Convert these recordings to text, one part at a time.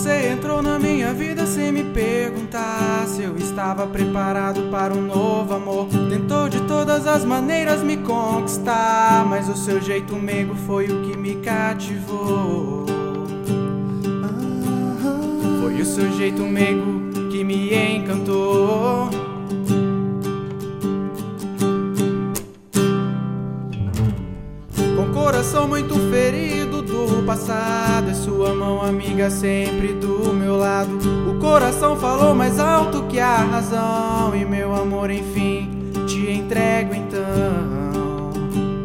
Você entrou na minha vida sem me perguntar se eu estava preparado para um novo amor. Tentou de todas as maneiras me conquistar, mas o seu jeito meigo foi o que me cativou. Foi o seu jeito meigo que me encantou. Com coração muito ferido do passado, e sua mão amiga sempre do meu lado. O coração falou mais alto que a razão, e meu amor enfim te entrego então.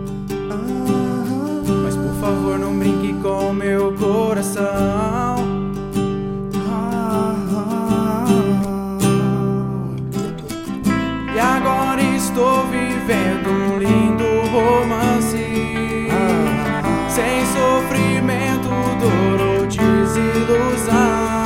Mas por favor não brinque com meu coração. E agora estou vivendo um lindo romance, sem sofrimento, dor ou desilusão.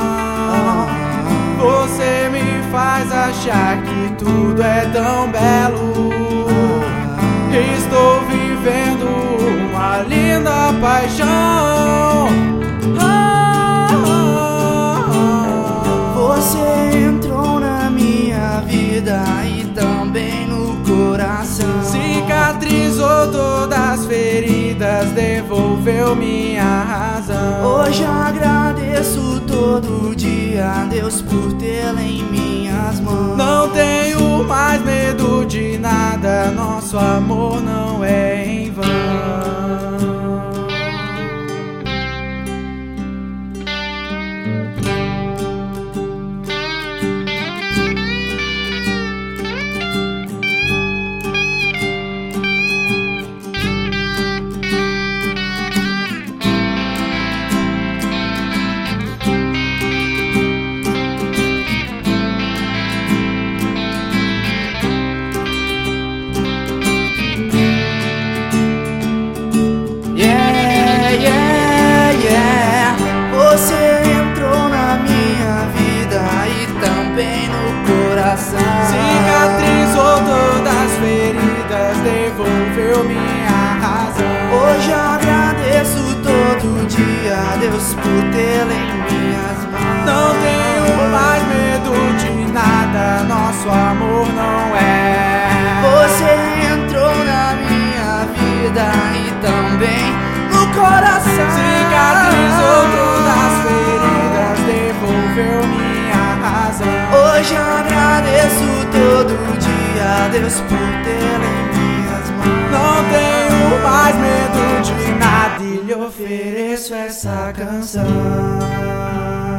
Você me faz achar que tudo é tão belo. Estou vivendo uma linda paixão. Você entrou na minha vida e também no coração. Cicatrizou todas as feridas, devolveu minha razão. Hoje agradeço todo dia a Deus por tê-la em minhas mãos. Não tenho mais medo de nada, nosso amor não é em vão. Você entrou na minha vida e também no coração. Cicatrizou todas as feridas, devolveu minha razão. Hoje agradeço todo dia a Deus por tê-la em minhas mãos. Não tenho mais medo de nada, nosso amor não é. Você entrou na minha vida e também no coração. Cicatrizou todas as feridas, devolveu minha razão. Hoje agradeço todo dia a Deus por tê-la em minhas mãos. Não tenho mais medo de nada e lhe ofereço essa canção.